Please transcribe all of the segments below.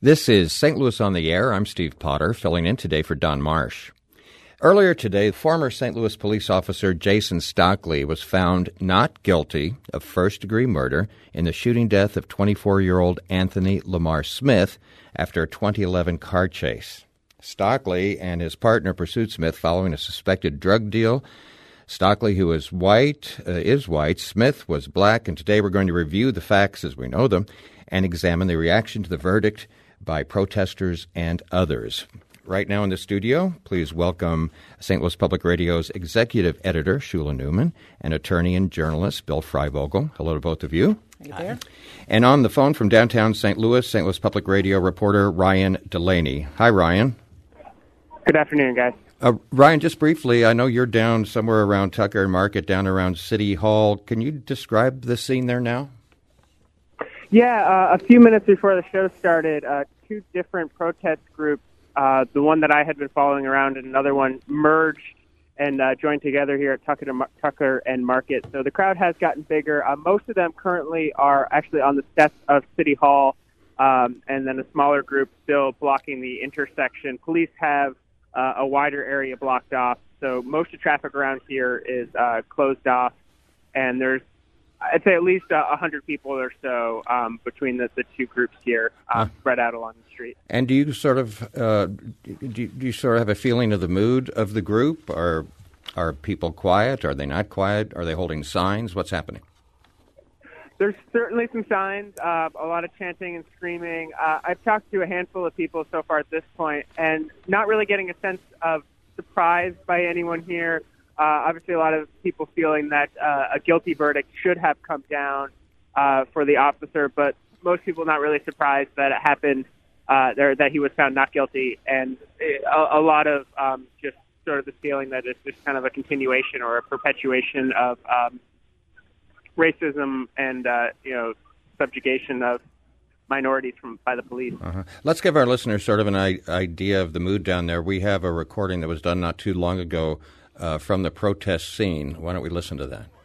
This is St. Louis on the Air. I'm Steve Potter, filling in today for Don Marsh. Earlier today, former St. Louis police officer Jason Stockley was found not guilty of first-degree murder in the shooting death of 24-year-old Anthony Lamar Smith after a 2011 car chase. Stockley and his partner pursued Smith following a suspected drug deal. Stockley, who is white, Smith was black, and today we're going to review the facts as we know them and examine the reaction to the verdict by protesters and others. Right now in the studio, please welcome St. Louis Public Radio's executive editor, Shula Newman, and attorney and journalist, Bill Freivogel. Hello to both of you. Hi. And on the phone from downtown St. Louis Public Radio reporter Ryan Delaney. Hi, Ryan. Good afternoon, guys. Ryan, just briefly, I know you're down somewhere around Tucker Market, down around City Hall. Can you describe the scene there now? Yeah, a few minutes before the show started, two different protest groups, the one that I had been following around and another one, merged and joined together here at Tucker and Market. So the crowd has gotten bigger. Most of them currently are actually on the steps of City Hall, and then a smaller group still blocking the intersection. Police have a wider area blocked off, so most of the traffic around here is closed off, and there's I'd say at least 100 people or so between the two groups here spread out along the street. And do you sort of have a feeling of the mood of the group? Are people quiet? Are they not quiet? Are they holding signs? What's happening? There's certainly some signs, a lot of chanting and screaming. I've talked to a handful of people so far at this point, and not really getting a sense of surprise by anyone here. Obviously, a lot of people feeling that a guilty verdict should have come down for the officer, but most people not really surprised that it happened, that he was found not guilty, and a lot of just sort of the feeling that it's just kind of a continuation or a perpetuation of racism and subjugation of minorities by the police. Let's give our listeners sort of an idea of the mood down there. We have a recording that was done not too long ago from the protest scene. Why don't we listen to that?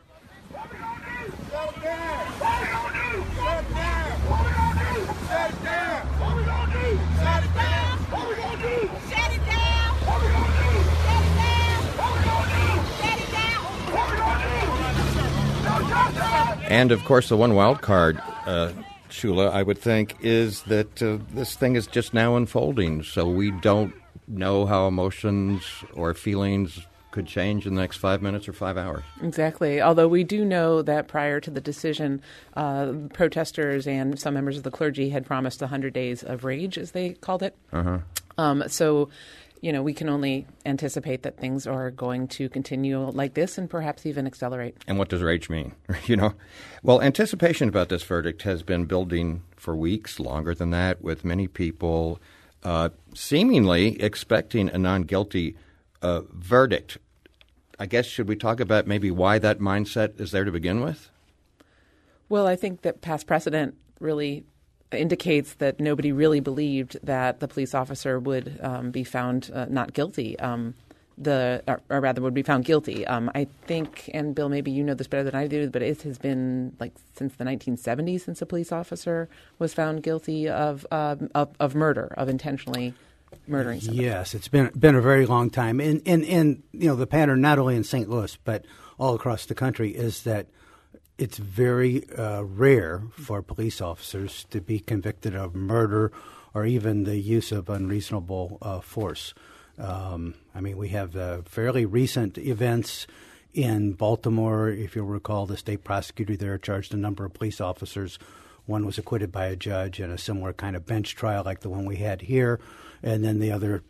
And, of course, the one wild card, Shula, I would think, is that this thing is just now unfolding, so we don't know how emotions or feelings could change in the next 5 minutes or 5 hours. Exactly. Although we do know that prior to the decision, protesters and some members of the clergy had promised 100 days of rage, as they called it. So, we can only anticipate that things are going to continue like this and perhaps even accelerate. And what does rage mean? Well, anticipation about this verdict has been building for weeks, longer than that, with many people seemingly expecting a non-guilty verdict. I guess, should we talk about maybe why that mindset is there to begin with? Well, I think that past precedent really indicates that nobody really believed that the police officer would be found not guilty, or rather would be found guilty. I think, and Bill, maybe you know this better than I do, but it has been since the 1970s since a police officer was found guilty of murder, of intentionally murdering somebody. Yes, it's been a very long time. And the pattern not only in St. Louis but all across the country is that it's very rare for police officers to be convicted of murder or even the use of unreasonable force. We have fairly recent events in Baltimore. If you'll recall, the state prosecutor there charged a number of police officers. One was acquitted by a judge in a similar kind of bench trial like the one we had here, and then the other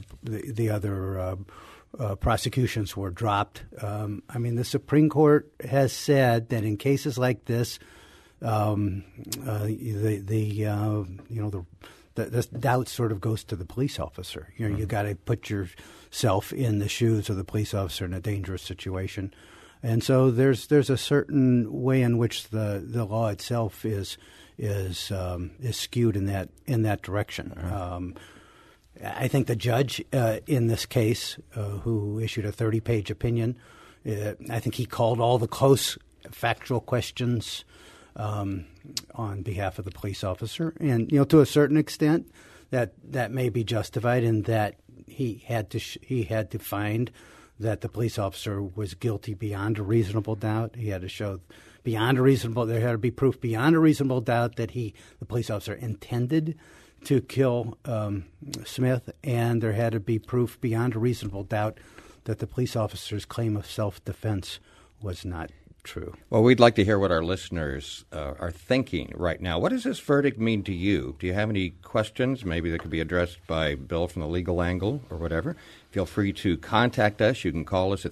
prosecutions were dropped. The Supreme Court has said that in cases like this, the doubt sort of goes to the police officer. You got to put yourself in the shoes of the police officer in a dangerous situation, and so there's a certain way in which the law itself is skewed in that direction. I think the judge in this case, who issued a 30-page opinion, I think he called all the close factual questions on behalf of the police officer. And, to a certain extent, that may be justified in that he had to find that the police officer was guilty beyond a reasonable doubt. He had to show there had to be proof beyond a reasonable doubt that the police officer intended to kill Smith, and there had to be proof beyond a reasonable doubt that the police officer's claim of self-defense was not true. Well, we'd like to hear what our listeners are thinking right now. What does this verdict mean to you? Do you have any questions, maybe that could be addressed by Bill from the legal angle or whatever? Feel free to contact us. You can call us at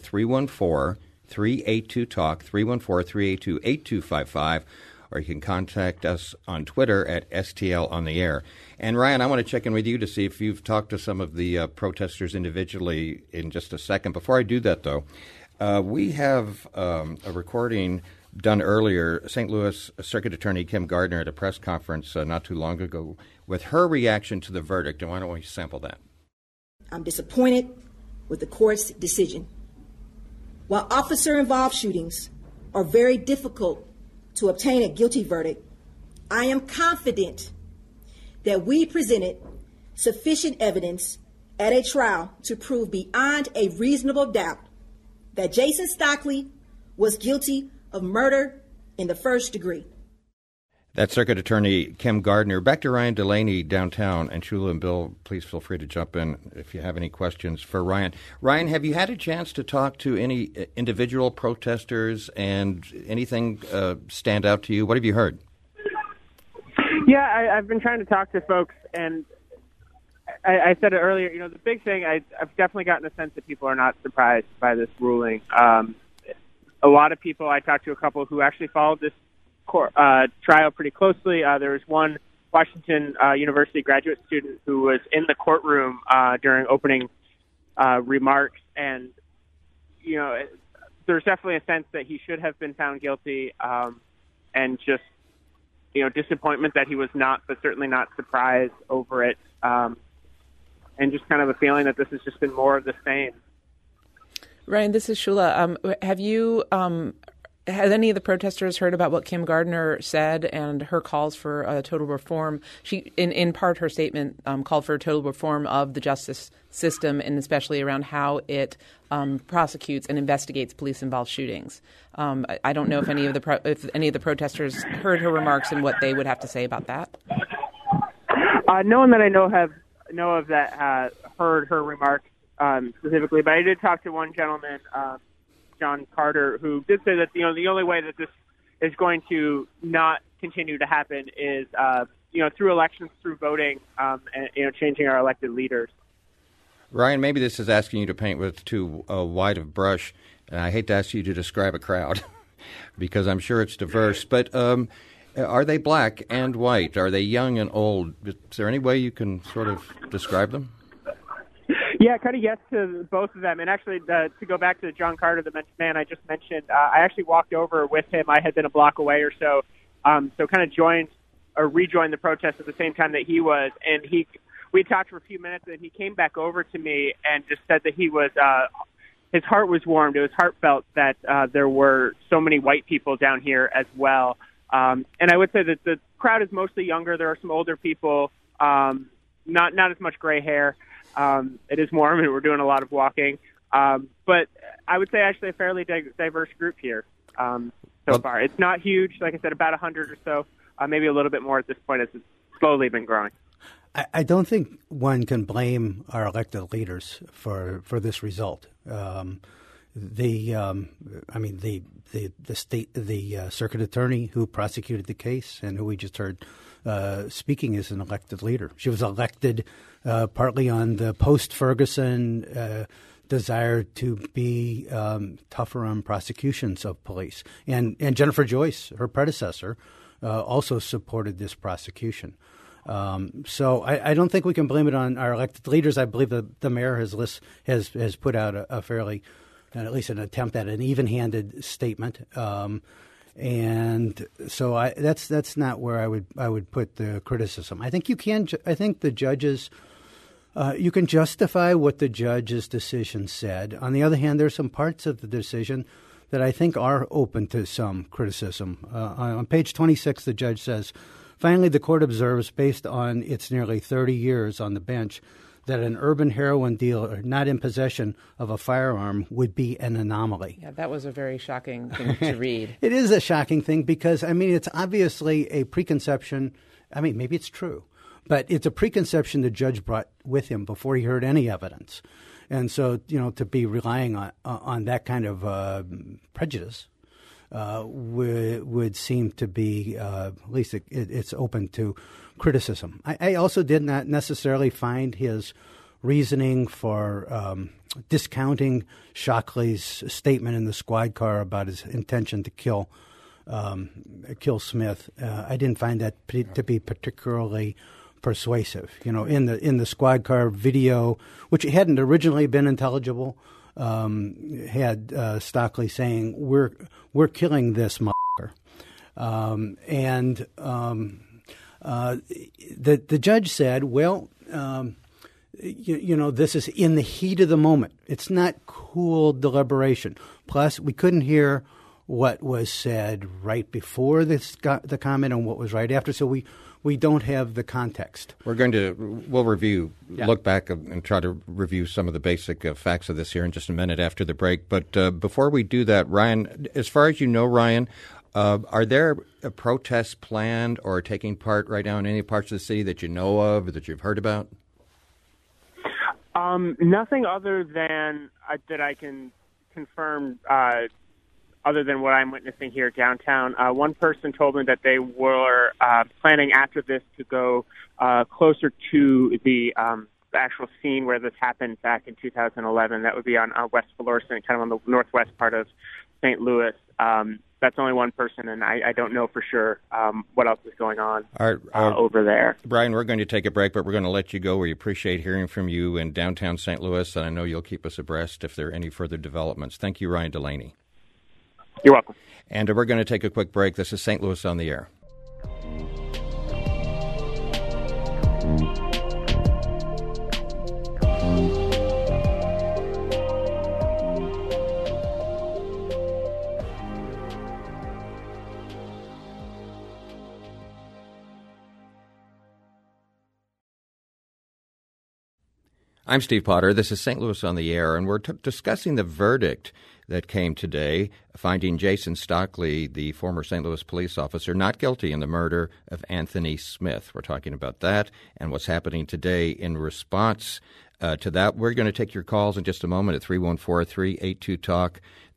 314-382-TALK, 314-382-8255, or you can contact us on Twitter at STL on the air. And Ryan, I want to check in with you to see if you've talked to some of the protesters individually in just a second. Before I do that, though, we have a recording done earlier, St. Louis Circuit Attorney Kim Gardner at a press conference not too long ago with her reaction to the verdict. And why don't we sample that? I'm disappointed with the court's decision. While officer-involved shootings are very difficult to obtain a guilty verdict, I am confident that we presented sufficient evidence at a trial to prove beyond a reasonable doubt that Jason Stockley was guilty of murder in the first degree. That's Circuit Attorney Kim Gardner. Back to Ryan Delaney downtown. And Shula and Bill, please feel free to jump in if you have any questions for Ryan. Ryan, have you had a chance to talk to any individual protesters and anything stand out to you? What have you heard? Yeah, I've been trying to talk to folks, and I said it earlier, the big thing, I've definitely gotten a sense that people are not surprised by this ruling. A lot of people, I talked to a couple who actually followed this trial pretty closely. There was one Washington University graduate student who was in the courtroom during opening remarks, and, there's definitely a sense that he should have been found guilty, and just, disappointment that he was not, but certainly not surprise over it. And just kind of a feeling that this has just been more of the same. Ryan, this is Shula. Have you, has any of the protesters heard about what Kim Gardner said and her calls for total reform? She, in part, her statement called for total reform of the justice system, and especially around how it prosecutes and investigates police-involved shootings. I don't know if any of the protesters heard her remarks and what they would have to say about that. No one that I know of that heard her remarks specifically, but I did talk to one gentleman, John Carter, who did say that the only way that this is going to not continue to happen is through elections, through voting, and changing our elected leaders. Ryan, maybe this is asking you to paint with too wide of brush, and I hate to ask you to describe a crowd because I'm sure it's diverse, but are they black and white? Are they young and old? Is there any way you can sort of describe them? Yeah, kind of yes to both of them. And actually, to go back to John Carter, the man I just mentioned, I actually walked over with him. I had been a block away or so, so kind of rejoined the protest at the same time that he was. And we talked for a few minutes, and he came back over to me and just said that he was his heart was warmed. It was heartfelt that there were so many white people down here as well. And I would say that the crowd is mostly younger. There are some older people, not as much gray hair. It is warm, and we're doing a lot of walking. But I would say actually a fairly diverse group here so far. It's not huge. Like I said, about 100 or so, maybe a little bit more at this point as it's slowly been growing. I don't think one can blame our elected leaders for this result. The circuit attorney who prosecuted the case and who we just heard speaking is an elected leader. She was elected partly on the post-Ferguson desire to be tougher on prosecutions of police. And Jennifer Joyce, her predecessor, also supported this prosecution. So I don't think we can blame it on our elected leaders. I believe that the mayor has put out a fairly, at least an attempt at an even-handed statement. And so that's not where I would put the criticism. I think I think the judges, you can justify what the judge's decision said. On the other hand, there's some parts of the decision that I think are open to some criticism. On page 26, the judge says, finally, the court observes, based on its nearly 30 years on the bench, that an urban heroin dealer not in possession of a firearm would be an anomaly. Yeah, that was a very shocking thing to read. It is a shocking thing because, it's obviously a preconception. Maybe it's true, but it's a preconception the judge brought with him before he heard any evidence. And so, to be relying on that kind of prejudice would seem to be, at least it's open to criticism. I also did not necessarily find his reasoning for discounting Shockley's statement in the squad car about his intention to kill Smith. I didn't find that to be particularly persuasive. In the squad car video, which hadn't originally been intelligible, had Stockley saying, "We're killing this motherfucker," the judge said, "Well, this is in the heat of the moment. It's not cool deliberation. Plus, we couldn't hear what was said right before the comment and what was right after, so we don't have the context." We'll look back and try to review some of the basic facts of this here in just a minute after the break. But before we do that, Ryan, as far as you know, Ryan, are there protests planned or taking part right now in any parts of the city that you know of or that you've heard about? Nothing other than that I can confirm. Other than what I'm witnessing here downtown, one person told me that they were planning after this to go closer to the actual scene where this happened back in 2011. That would be on West Florissant, kind of on the northwest part of St. Louis. That's only one person, and I don't know for sure what else is going on over there. Brian, we're going to take a break, but we're going to let you go. We appreciate hearing from you in downtown St. Louis, and I know you'll keep us abreast if there are any further developments. Thank you, Ryan Delaney. You're welcome. And we're going to take a quick break. This is St. Louis on the Air. I'm Steve Potter. This is St. Louis on the Air, and we're discussing the verdict that came today, finding Jason Stockley, the former St. Louis police officer, not guilty in the murder of Anthony Smith. We're talking about that and what's happening today in response to that. We're going to take your calls in just a moment at 314-382-TALK,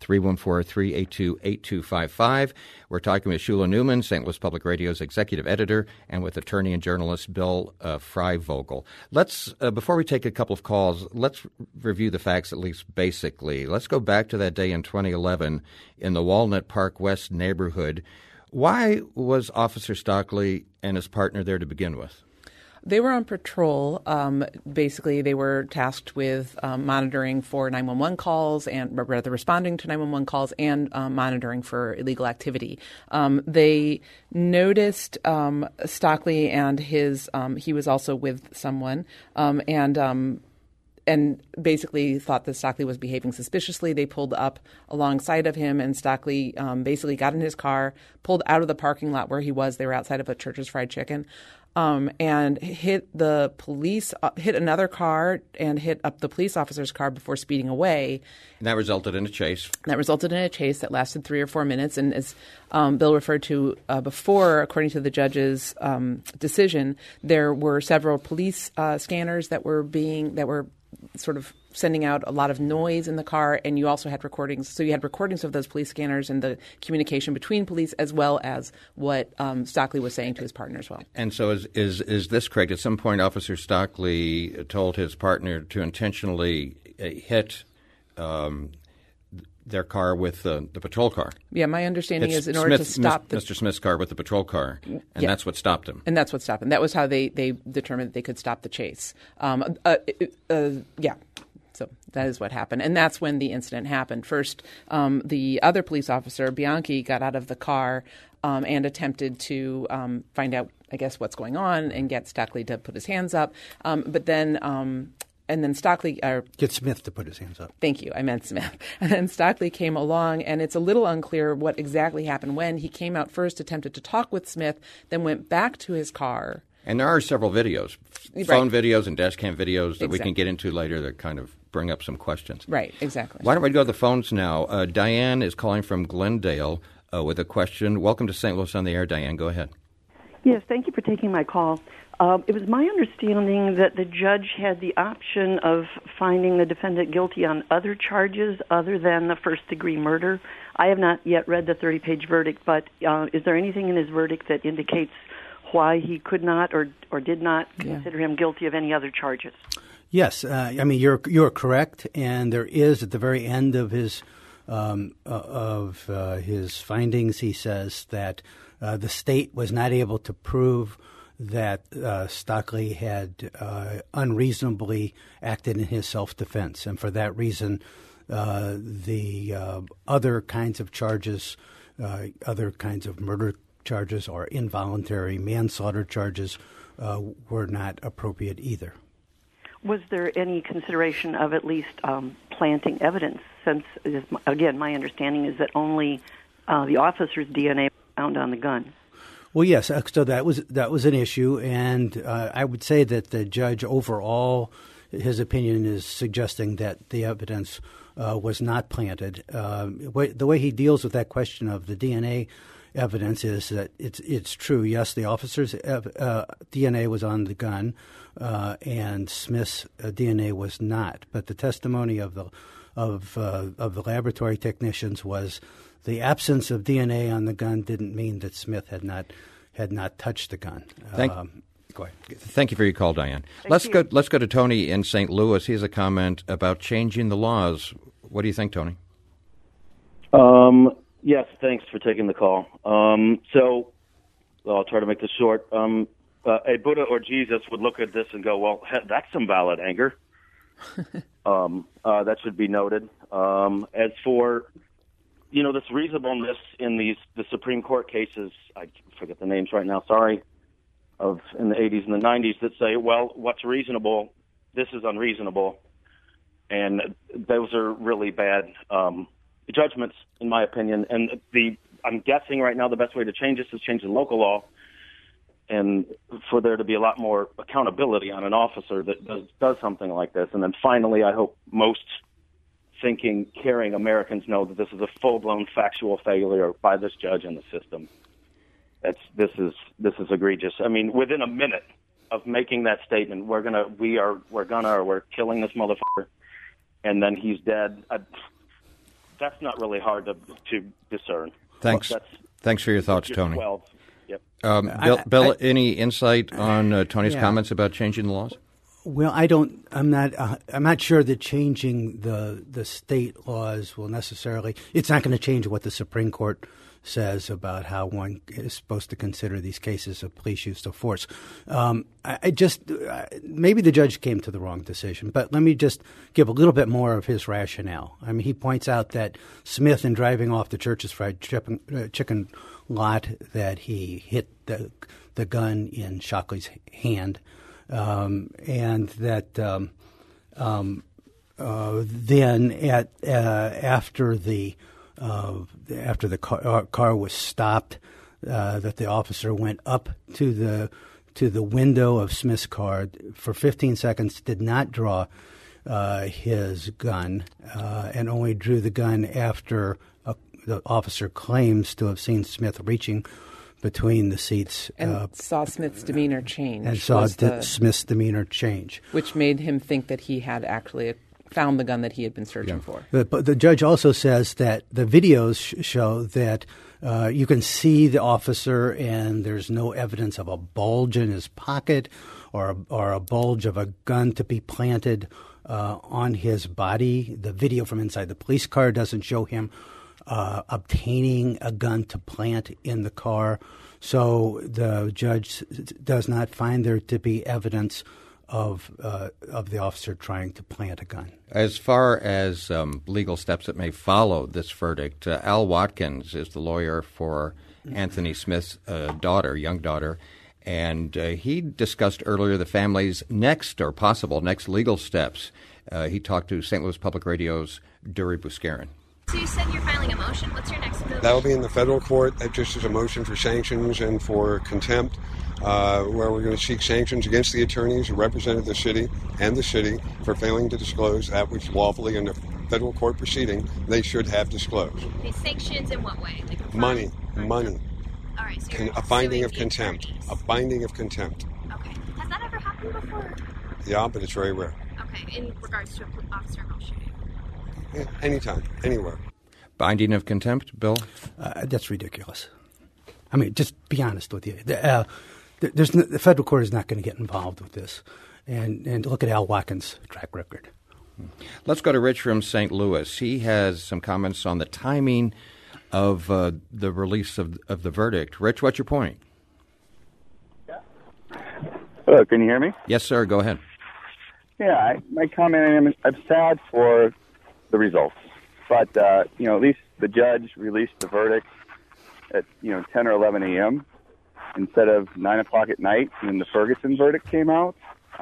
314-382-8255. We're talking with Shula Neumann, St. Louis Public Radio's executive editor, and with attorney and journalist Bill Freivogel. Let's, before we take a couple of calls, let's review the facts at least basically. Let's go back to that day in 2011 in the Walnut Park West neighborhood. Why was Officer Stockley and his partner there to begin with? They were on patrol. Basically, they were tasked with monitoring for 911 calls and rather responding to 911 calls and monitoring for illegal activity. They noticed Stockley and his he was also with someone and basically thought that Stockley was behaving suspiciously. They pulled up alongside of him, and Stockley basically got in his car, pulled out of the parking lot where he was. They were outside of a Church's Fried Chicken. And hit another car and hit up the police officer's car before speeding away. And that resulted in a chase. That lasted 3 or 4 minutes. And as Bill referred to before, according to the judge's decision, there were several police scanners that were sort of sending out a lot of noise in the car, and you also had recordings. So you had recordings of those police scanners and the communication between police, as well as what Stockley was saying to his partner as well. And so is this correct? At some point, Officer Stockley told his partner to intentionally hit their car with the patrol car. Yeah, my understanding is in order to stop Mr. Smith's car with the patrol car, and that's what stopped him. And that's what stopped him. That was how they determined that they could stop the chase. So that is what happened. And that's when the incident happened. First, the other police officer, Bianchi, got out of the car and attempted to find out, I guess, what's going on and get Stockley to put his hands up. But then and then Stockley get Smith to put his hands up. Thank you. I meant Smith. And then Stockley came along, and it's a little unclear what exactly happened when. He came out first, attempted to talk with Smith, then went back to his car. And there are several videos, phone videos and dash cam videos that we can get into later that kind of bring up some questions. Right, exactly. Why don't we go to the phones now? Diane is calling from Glendale with a question. Welcome to St. Louis on the Air, Diane. Go ahead. Yes, thank you for taking my call. It was my understanding that the judge had the option of finding the defendant guilty on other charges other than the first-degree murder. I have not yet read the 30-page verdict, but is there anything in his verdict that indicates why he could not or did not consider him guilty of any other charges? Yes, I mean you're correct, and there is at the very end of his findings, he says that the state was not able to prove that Stockley had unreasonably acted in his self-defense, and for that reason, the other kinds of charges, other kinds of murder charges or involuntary manslaughter charges were not appropriate either. Was there any consideration of at least planting evidence, since, again, my understanding is that only the officer's DNA was found on the gun? Well, yes, so that was an issue, and I would say that the judge overall, his opinion is suggesting that the evidence was not planted. The way he deals with that question of the DNA evidence is that it's true. Yes, the officer's DNA was on the gun, and Smith's DNA was not. But the testimony of the laboratory technicians was the absence of DNA on the gun didn't mean that Smith had not touched the gun. Go ahead. Thank you for your call, Diane. Let's go to Tony in St. Louis. He has a comment about changing the laws. What do you think, Tony? Yes, thanks for taking the call. So I'll try to make this short. A Buddha or Jesus would look at this and go, well, that's some valid anger. That should be noted. As for, this reasonableness in the Supreme Court cases, I forget the names right now, sorry, in the 80s and the 90s that say, well, what's reasonable? This is unreasonable. And those are really bad judgments, in my opinion. And I'm guessing right now the best way to change this is change the local law, and for there to be a lot more accountability on an officer that does something like this. And then finally, I hope most thinking, caring Americans know that this is a full-blown factual failure by this judge and the system. This is egregious. I mean, within a minute of making that statement, we're killing this motherfucker, and then he's dead. That's not really hard to discern. Thanks. Thanks for your thoughts, Tony. 12. Yep. Bill, any insight on Tony's comments about changing the laws? Well, I'm not sure that changing the state laws will necessarily. It's not going to change what the Supreme Court says about how one is supposed to consider these cases of police use of force. Maybe the judge came to the wrong decision, but let me just give a little bit more of his rationale. I mean, he points out that Smith, in driving off the Church's Fried Chicken lot, that he hit the gun in Shockley's hand, and that then after the car was stopped, that the officer went up to the window of Smith's car for 15 seconds, did not draw his gun, and only drew the gun after the officer claims to have seen Smith reaching between the seats. And saw Smith's demeanor change. And saw Smith's demeanor change. Which made him think that he had actually found the gun that he had been searching for. But the judge also says that the videos show that you can see the officer, and there's no evidence of a bulge in his pocket or a bulge of a gun to be planted on his body. The video from inside the police car doesn't show him obtaining a gun to plant in the car. So the judge does not find there to be evidence of the officer trying to plant a gun. As far as legal steps that may follow this verdict, Al Watkins is the lawyer for Anthony Smith's young daughter, And he discussed earlier the family's next or possible next legal steps. He talked to St. Louis Public Radio's Dury Buscarin. So you said you're filing a motion. What's your next move? That will be in the federal court. That just is a motion for sanctions and for contempt, where we're going to seek sanctions against the attorneys who represented the city and the city for failing to disclose that which lawfully in a federal court proceeding they should have disclosed. Okay, sanctions in what way? Like Money. All right, so you're A finding of suing the contempt. attorneys. A finding of contempt. Okay. Has that ever happened before? Yeah, but it's very rare. Okay, in regards to an officer involved shooting. Yeah, anytime, anywhere. Binding of contempt, Bill? That's ridiculous. I mean, just be honest with you. The federal court is not going to get involved with this. And look at Al Watkins' track record. Let's go to Rich from St. Louis. He has some comments on the timing of the release of the verdict. Rich, what's your point? Hello, can you hear me? Yes, sir. Go ahead. Yeah, my comment, I'm sad for the results. But, at least the judge released the verdict at, 10 or 11 a.m. instead of 9 o'clock at night when the Ferguson verdict came out.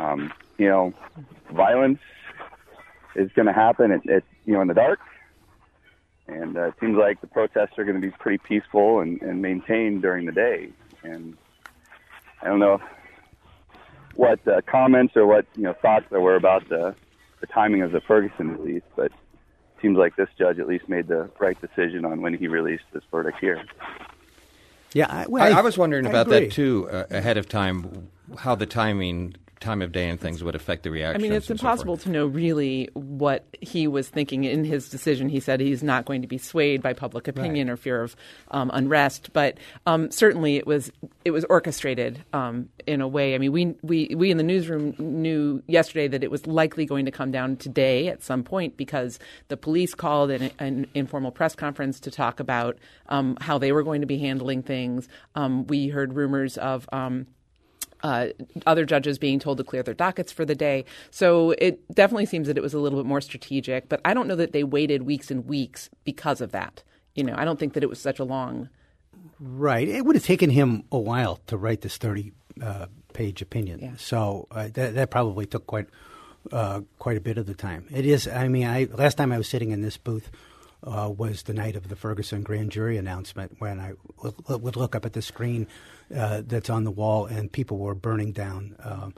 Violence is going to happen at in the dark. And it seems like the protests are going to be pretty peaceful and maintained during the day. And I don't know what comments or what thoughts there were about the timing of the Ferguson release, but it seems like this judge at least made the right decision on when he released this verdict here. Yeah, I was wondering about agree. that too ahead of time, how the time of day and things would affect the reactions. I mean, it's impossible to know really what he was thinking in his decision. He said he's not going to be swayed by public opinion or fear of unrest, but certainly it was orchestrated in a way. I mean, we in the newsroom knew yesterday that it was likely going to come down today at some point because the police called an informal press conference to talk about how they were going to be handling things. We heard rumors of other judges being told to clear their dockets for the day. So it definitely seems that it was a little bit more strategic, but I don't know that they waited weeks and weeks because of that. I don't think that it was such a long... Right. It would have taken him a while to write this 30-page opinion. Yeah. So that probably took quite a bit of the time. It is, last time I was sitting in this booth was the night of the Ferguson grand jury announcement when I would look up at the screen that's on the wall and people were burning down,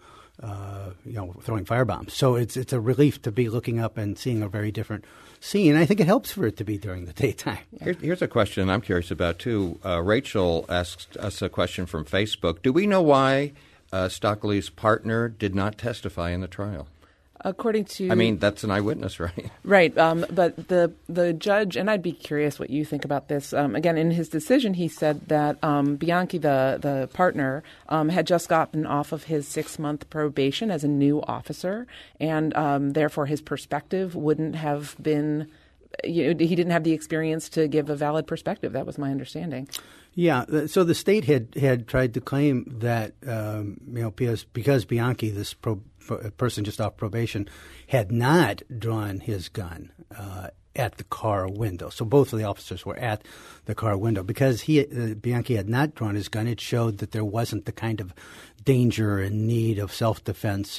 throwing firebombs. So it's a relief to be looking up and seeing a very different scene. I think it helps for it to be during the daytime. Here's a question I'm curious about, too. Rachel asked us a question from Facebook. Do we know why Stockley's partner did not testify in the trial? According to... I mean, that's an eyewitness, right? Right. But the judge, and I'd be curious what you think about this. Again, in his decision, he said that Bianchi, the partner, had just gotten off of his 6-month probation as a new officer, and therefore his perspective wouldn't have been... he didn't have the experience to give a valid perspective. That was my understanding. Yeah, so the state had tried to claim that because Bianchi, this person just off probation, had not drawn his gun at the car window. So both of the officers were at the car window. Because Bianchi had not drawn his gun, it showed that there wasn't the kind of danger and need of self-defense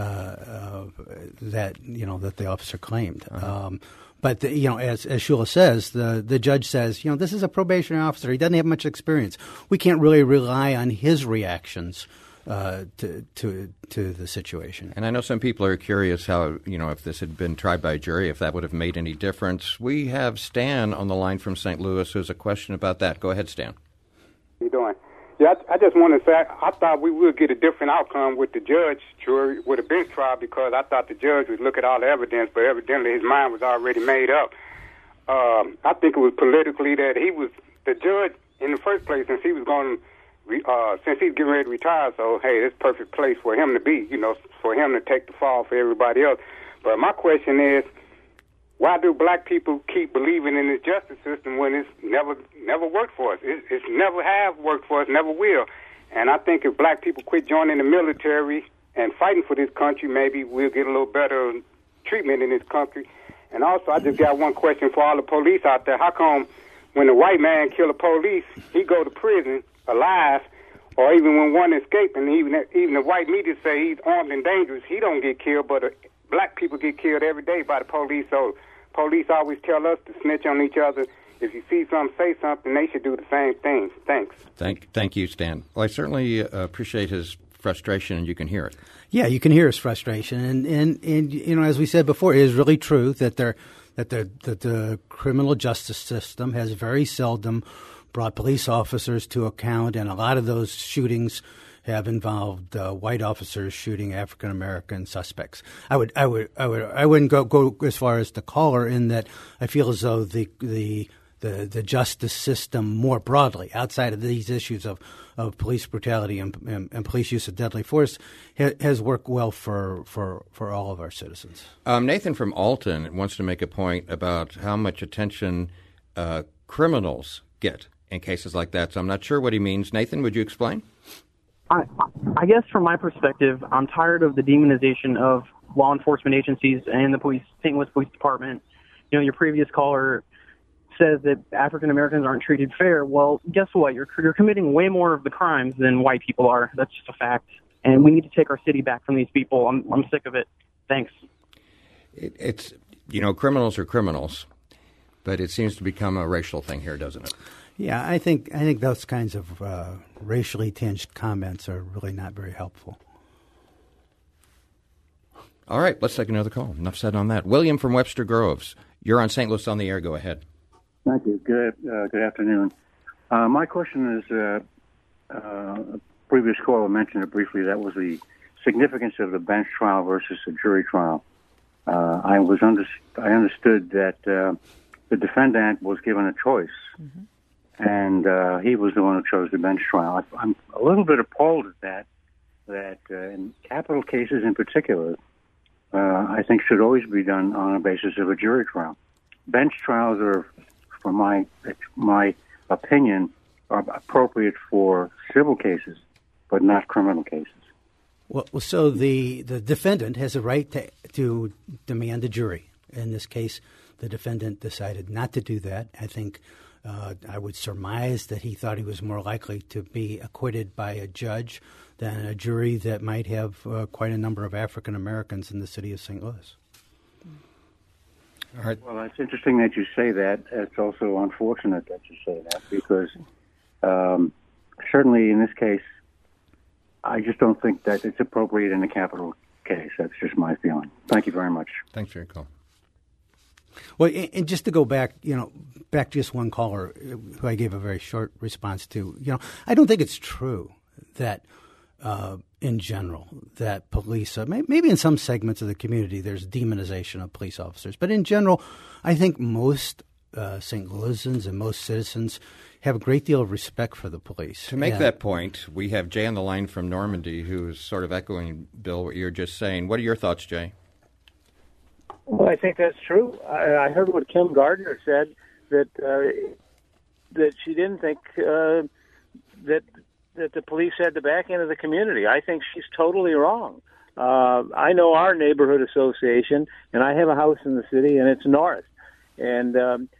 that the officer claimed. Uh-huh. But as Shula says, the judge says, this is a probationary officer. He doesn't have much experience. We can't really rely on his reactions to the situation. And I know some people are curious how, if this had been tried by a jury, if that would have made any difference. We have Stan on the line from St. Louis who has a question about that. Go ahead, Stan. How you doing? Yeah, I just want to say I thought we would get a different outcome with the judge jury with a bench trial because I thought the judge would look at all the evidence, but evidently his mind was already made up. I think it was politically that he was the judge in the first place, since he was going, since he's getting ready to retire. So hey, it's a perfect place for him to be, for him to take the fall for everybody else. But my question is, why do black people keep believing in this justice system when it's never worked for us? It's never have worked for us, never will. And I think if black people quit joining the military and fighting for this country, maybe we'll get a little better treatment in this country. And also, I just got one question for all the police out there. How come when a white man kill a police, he go to prison alive, or even when one escapes, and even the white media say he's armed and dangerous, he don't get killed, but black people get killed every day by the police. So police always tell us to snitch on each other. If you see something, say something. They should do the same thing. Thanks. Thank you, Stan. Well, I certainly appreciate his frustration, and you can hear it. Yeah, you can hear his frustration, and you know, as we said before, it is really true that the criminal justice system has very seldom brought police officers to account, and a lot of those shootings have involved white officers shooting African American suspects. I wouldn't go as far as the caller in that I feel as though the justice system more broadly, outside of these issues of police brutality and police use of deadly force, has worked well for all of our citizens. Nathan from Alton wants to make a point about how much attention criminals get in cases like that. So I'm not sure what he means. Nathan, would you explain? I guess from my perspective, I'm tired of the demonization of law enforcement agencies and the St. Louis Police Department. You know, your previous caller says that African Americans aren't treated fair. Well, guess what? You're committing way more of the crimes than white people are. That's just a fact. And we need to take our city back from these people. I'm sick of it. Thanks. It's criminals are criminals, but it seems to become a racial thing here, doesn't it? Yeah, I think those kinds of racially tinged comments are really not very helpful. All right, let's take another call. Enough said on that. William from Webster Groves, you're on St. Louis on the Air. Go ahead. Thank you. Good afternoon. My question is, a previous caller mentioned it briefly. That was the significance of the bench trial versus a jury trial. I understood that the defendant was given a choice, and he was the one who chose the bench trial. I'm a little bit appalled at that in capital cases in particular, I think should always be done on a basis of a jury trial. Bench trials are, for my opinion, are appropriate for civil cases, but not criminal cases. Well, so the defendant has a right to demand a jury. In this case, the defendant decided not to do that. I think I would surmise that he thought he was more likely to be acquitted by a judge than a jury that might have quite a number of African Americans in the city of St. Louis. All right. Well, it's interesting that you say that. It's also unfortunate that you say that because certainly in this case, I just don't think that it's appropriate in a capital case. That's just my feeling. Thank you very much. Thanks for your call. Well, and just to go back, back to just one caller who I gave a very short response to, I don't think it's true that in general that police, maybe in some segments of the community, there's demonization of police officers. But in general, I think most St. Louisans and most citizens have a great deal of respect for the police. To make that point, we have Jay on the line from Normandy who's sort of echoing, Bill, what you're just saying. What are your thoughts, Jay? Well, I think that's true. I heard what Kim Gardner said, that she didn't think that the police had the back end of the community. I think she's totally wrong. I know our neighborhood association, and I have a house in the city, and it's north. And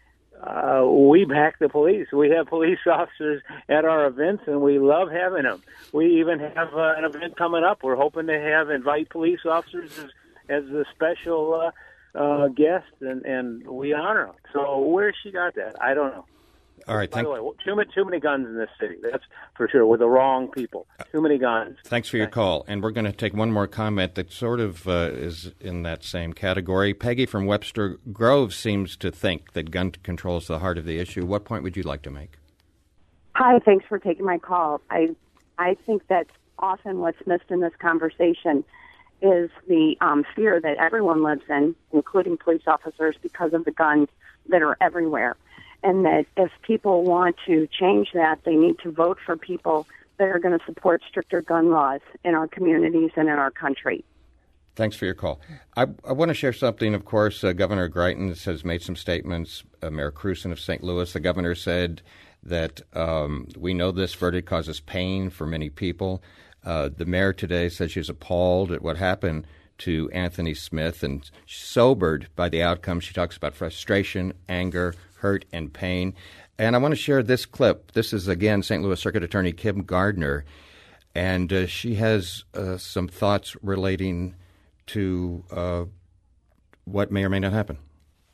we back the police. We have police officers at our events, and we love having them. We even have an event coming up. We're hoping to invite police officers as a special guest, and we honor them. So where she got that, I don't know. All right. By the way, too many guns in this city. That's for sure. With the wrong people, too many guns. Thanks for your call. And we're going to take one more comment that sort of is in that same category. Peggy from Webster Grove seems to think that gun control is the heart of the issue. What point would you like to make? Hi. Thanks for taking my call. I think that often what's missed in this conversation is the fear that everyone lives in, including police officers, because of the guns that are everywhere. And that if people want to change that, they need to vote for people that are going to support stricter gun laws in our communities and in our country. Thanks for your call. I want to share something. Of course, Governor Greitens has made some statements. Mayor Krewson of St. Louis, the governor said that we know this verdict causes pain for many people. The mayor today said she's appalled at what happened to Anthony Smith and sobered by the outcome. She talks about frustration, anger, hurt, and pain. And I want to share this clip. This is, again, St. Louis Circuit Attorney Kim Gardner, and she has some thoughts relating to what may or may not happen.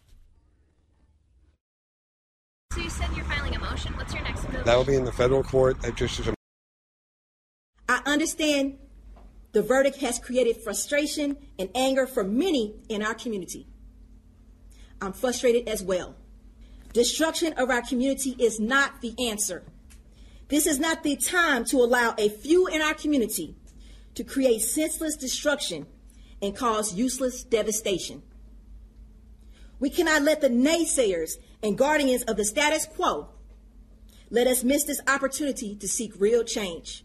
So you said you're filing a motion. What's your next move? That will be in the federal court. I understand the verdict has created frustration and anger for many in our community. I'm frustrated as well. Destruction of our community is not the answer. This is not the time to allow a few in our community to create senseless destruction and cause useless devastation. We cannot let the naysayers and guardians of the status quo let us miss this opportunity to seek real change.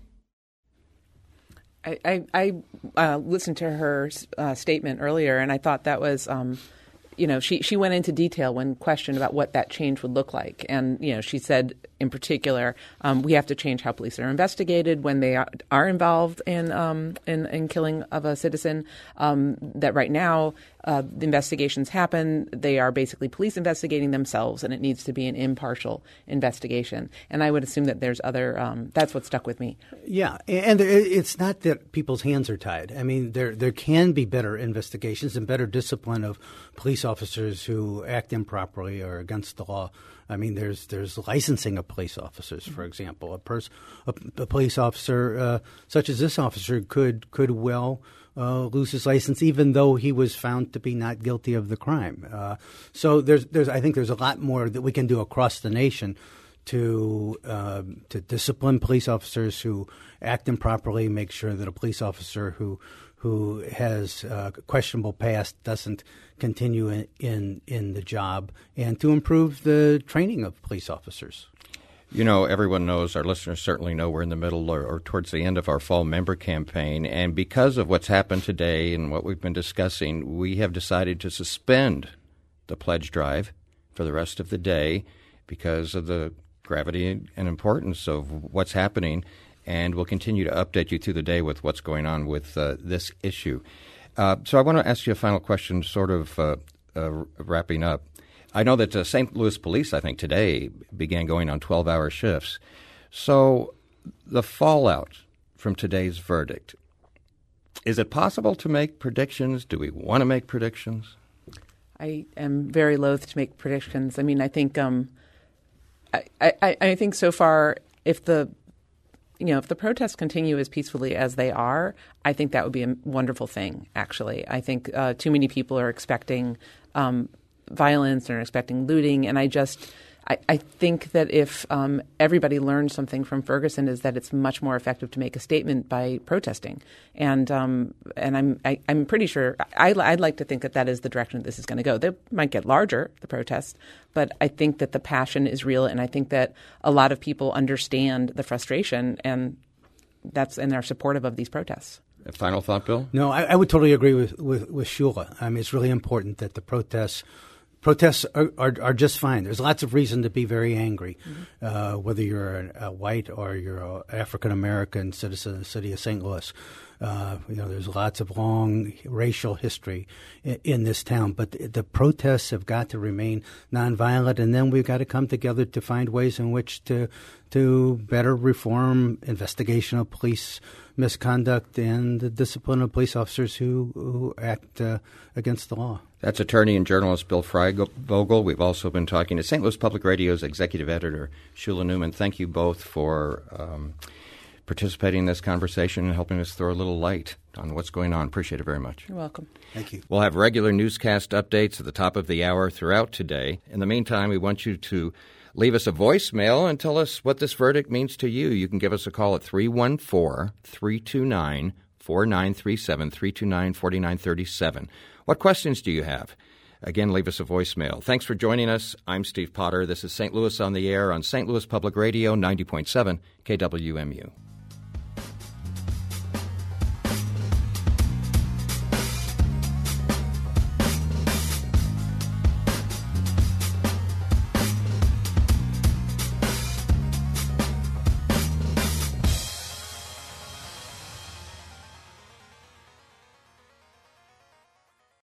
I listened to her statement earlier, and I thought that was, she went into detail when questioned about what that change would look like. And, she said in particular, we have to change how police are investigated when they are involved in killing of a citizen, that right now the investigations happen. They are basically police investigating themselves, and it needs to be an impartial investigation. And I would assume that there's other that's what stuck with me. Yeah, and it's not that people's hands are tied. I mean, there can be better investigations and better discipline of police officers who act improperly or against the law. I mean, there's licensing of police officers, for example. A police officer such as this officer could well lose his license, even though he was found to be not guilty of the crime. So I think there's a lot more that we can do across the nation to discipline police officers who act improperly, make sure that a police officer who has a questionable past doesn't continue in the job, and to improve the training of police officers. Everyone knows, our listeners certainly know, we're in the middle or towards the end of our fall member campaign. And because of what's happened today and what we've been discussing, we have decided to suspend the pledge drive for the rest of the day because of the gravity and importance of what's happening. And we'll continue to update you through the day with what's going on with this issue. So I want to ask you a final question, sort of wrapping up. I know that St. Louis Police, I think, today began going on 12-hour shifts. So the fallout from today's verdict, is it possible to make predictions? Do we want to make predictions? I am very loath to make predictions. I mean, I think I think so far, if the protests continue as peacefully as they are, I think that would be a wonderful thing, actually. I think too many people are expecting violence and are expecting looting. And I think that if everybody learned something from Ferguson, is that it's much more effective to make a statement by protesting. And I'm pretty sure I'd like to think that is the direction that this is going to go. They might get larger, the protests, but I think that the passion is real, and I think that a lot of people understand the frustration, and they're supportive of these protests. A final thought, Bill? No, I would totally agree with Shula. I mean, it's really important that the protests are just fine. There's lots of reason to be very angry, whether you're a white or you're an African-American citizen of the city of St. Louis. There's lots of long racial history in this town, but the protests have got to remain nonviolent, and then we've got to come together to find ways in which to better reform investigation of police misconduct and the discipline of police officers who act against the law. That's attorney and journalist Bill Freivogel. We've also been talking to St. Louis Public Radio's executive editor, Shula Neuman. Thank you both for participating in this conversation and helping us throw a little light on what's going on. Appreciate it very much. You're welcome. Thank you. We'll have regular newscast updates at the top of the hour throughout today. In the meantime, we want you to leave us a voicemail and tell us what this verdict means to you. You can give us a call at 314-329-4937, 329-4937. What questions do you have? Again, leave us a voicemail. Thanks for joining us. I'm Steve Potter. This is St. Louis on the Air on St. Louis Public Radio, 90.7 KWMU.